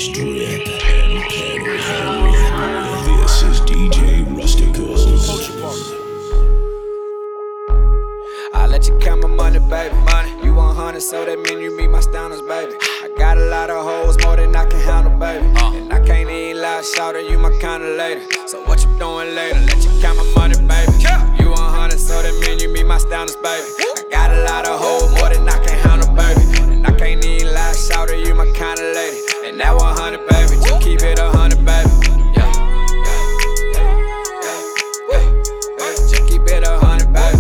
bass drip. This is DJ Rusticals. I let you count my money, baby. You 100, so that mean you meet my standards, baby. I got a lot of hoes, more than I can handle, baby. And I can't even lie, shout you my kind of lady. So what you doing later? Let you count my money, baby. You 100, so that mean you meet my standards, baby. I got a lot of hoes, more than I can handle, baby. And I can't even lie, shout you my kind of lady. And that 100, baby, just keep it 100, baby. Just keep it 100, baby.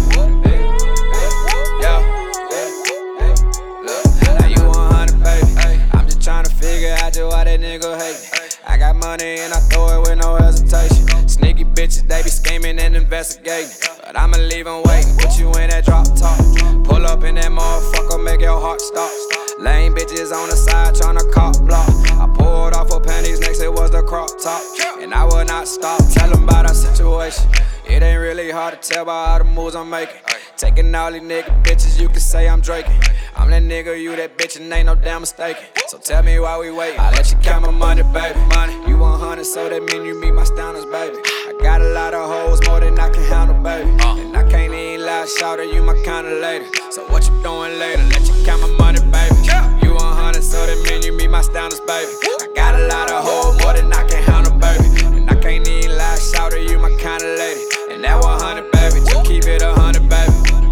Why that nigga hate? I got money and I throw it with no hesitation. Sneaky bitches, they be scheming and investigating, but I'ma leave them waiting. Put you in that drop top, pull up in that motherfucker, make your heart stop. Lame bitches on the side tryna cop block. I pulled off her panties, next it was the crop top, and I will not stop. Tell them about our situation. It ain't really hard to tell by all the moves I'm making. Taking all these nigga bitches, you can say I'm draking. I'm that nigga, you that bitch, and ain't no damn mistaken. So tell me why we waiting. I let you count my money, baby. You 100, so that mean you meet my standards, baby. I got a lot of hoes, more than I can handle, baby. And I can't even lie, shout you my kind of lady. So what you doing later? Let you count my money, baby. You 100, so that mean you meet my standards, baby. I got a lot of hoes, more than I can handle, baby. And I can't even lie, shout you my kind of lady. And that 100, baby, just keep it 100, baby.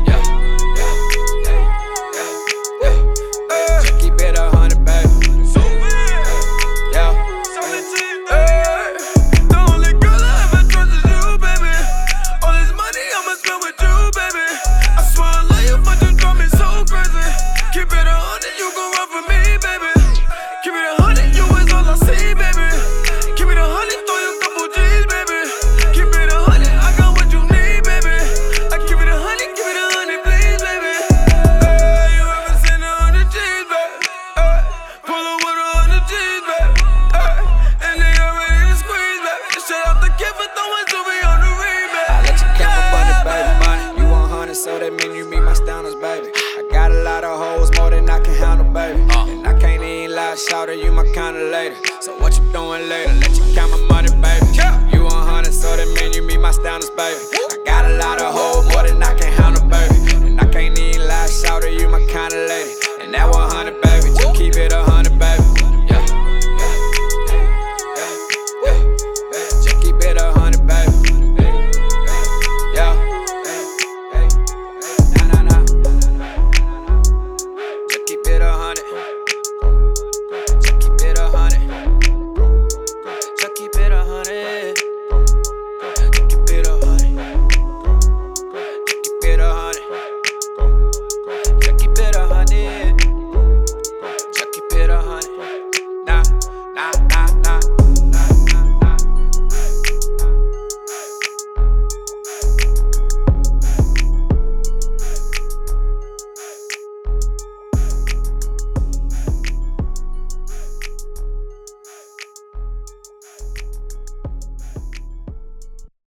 So that mean you meet my standards, baby. I got a lot of hoes, more than I can handle, baby. And I can't even lie, shout you my kind of lady. So what you doing later? Let you count my money, baby. You 100, so that mean you meet my standards, baby. I got a lot of hoes, more than I can handle, baby. And I can't even lie, shout you my kind of lady. And that 100, baby, just keep it 100.